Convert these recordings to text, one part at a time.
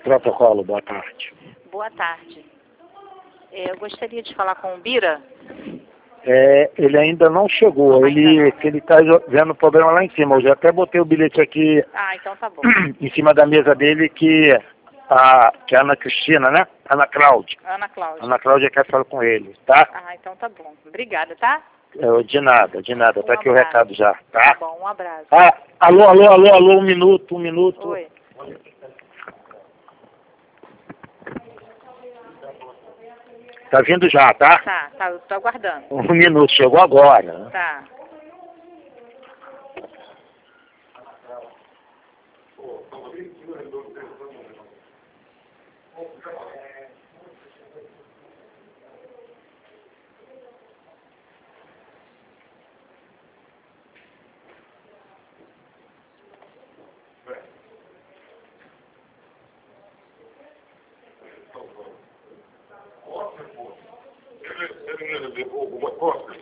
Protocolo, boa tarde. Boa tarde. Eu gostaria de falar com o Bira. Ele ainda não chegou, ele está vendo problema lá em cima. Eu já até botei o bilhete aqui Então tá bom. em cima da mesa dele que é a Ana Cristina, né? Ana Cláudia. Ana Cláudia. Ana Cláudia quer falar com ele, tá? Então tá bom. Obrigada, tá? De nada. Tá aqui o recado já, tá? Tá bom, um abraço. Alô, um minuto. Oi. Tá vindo já, tá? Tá, eu tô aguardando. Um minuto, chegou agora. Tá. Ele levou alguma cópia?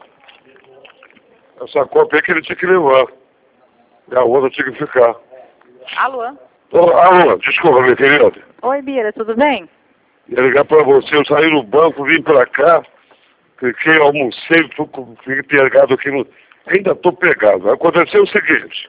Essa cópia é que ele tinha que levar. E a outra tinha que ficar. Alô? Alô, desculpa, minha querida. Oi, Bira, tudo bem? Ia ligar pra você, eu saí no banco, vim pra cá, fiquei, almocei, fiquei pegado aqui no... Ainda tô pegado. Aconteceu o seguinte.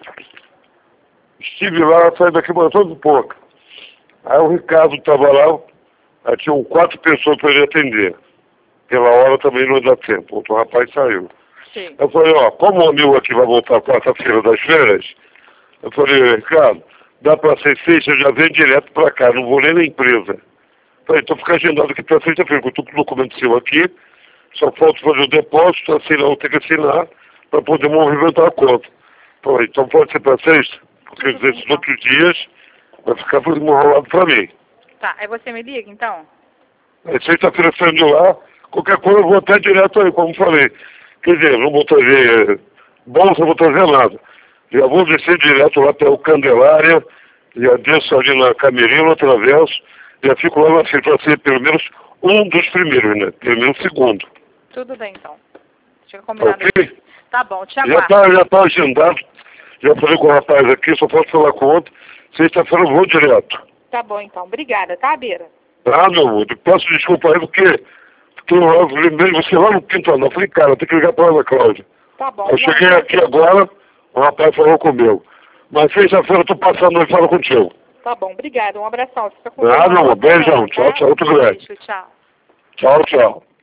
Estive lá, saí daqui umas 8h. Aí o Ricardo tava lá, aí tinham 4 pessoas para ele atender. Pela hora também não dá tempo. Outro rapaz saiu. Sim. Eu falei, como o amigo aqui vai voltar quarta-feira das férias, eu falei, Ricardo, dá para ser sexta, eu já venho direto para cá, não vou nem na empresa. Eu falei, então fica agendado aqui para sexta-feira, eu estou com o documento seu aqui, só falta fazer o depósito, assinar, eu tenho que assinar para poder movimentar a conta. Eu falei, então pode ser para sexta, porque esses outros dias vai ficar tudo enrolado para mim. Tá, aí você me liga então? Aí sexta-feira saindo lá, qualquer coisa eu vou até direto aí, como falei. Quer dizer, não vou trazer bolsa, não vou trazer nada. Já vou descer direto lá até o Candelária, já desço ali na Camerino, atravesso, já fico lá na fila para ser pelo menos um dos primeiros, né? Pelo menos segundo. Tudo bem então. Fica combinado. Ok? Aqui. Tá bom, te aguardo. Já tá agendado, já falei com o rapaz aqui, só posso falar com outro. Sexta-feira eu vou direto. Tá bom então. Obrigada, tá, Bira? Meu amor, peço desculpa aí porque eu lembrei de você lá no quinto andar. Eu falei, cara, tem que ligar para Ana Cláudia. Tá bom. Eu cheguei aqui agora, o rapaz falou comigo. Mas sexta-feira eu tô passando e falo contigo. Tá bom, obrigada. Um abração. Fica com Beijão. Tchau, tchau, muito grande. Beijo, tchau. Tchau, tchau.